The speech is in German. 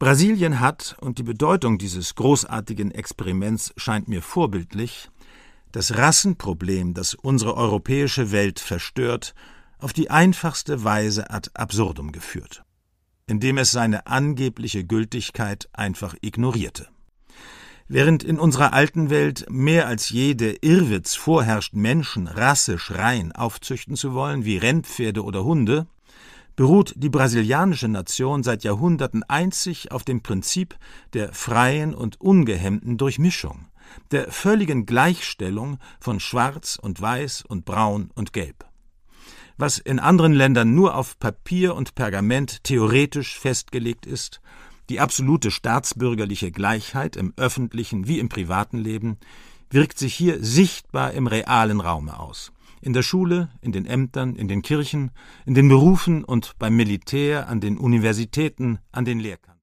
Brasilien hat, und die Bedeutung dieses großartigen Experiments scheint mir vorbildlich, das Rassenproblem, das unsere europäische Welt verstört, auf die einfachste Weise ad absurdum geführt, indem es seine angebliche Gültigkeit einfach ignorierte. Während in unserer alten Welt mehr als je der Irrwitz vorherrscht, Menschen rassisch rein aufzüchten zu wollen, wie Rennpferde oder Hunde, beruht die brasilianische Nation seit Jahrhunderten einzig auf dem Prinzip der freien und ungehemmten Durchmischung, der völligen Gleichstellung von Schwarz und Weiß und Braun und Gelb. Was in anderen Ländern nur auf Papier und Pergament theoretisch festgelegt ist, die absolute staatsbürgerliche Gleichheit im öffentlichen wie im privaten Leben, wirkt sich hier sichtbar im realen Raume aus. In der Schule, in den Ämtern, in den Kirchen, in den Berufen und beim Militär, an den Universitäten, an den Lehrkanten.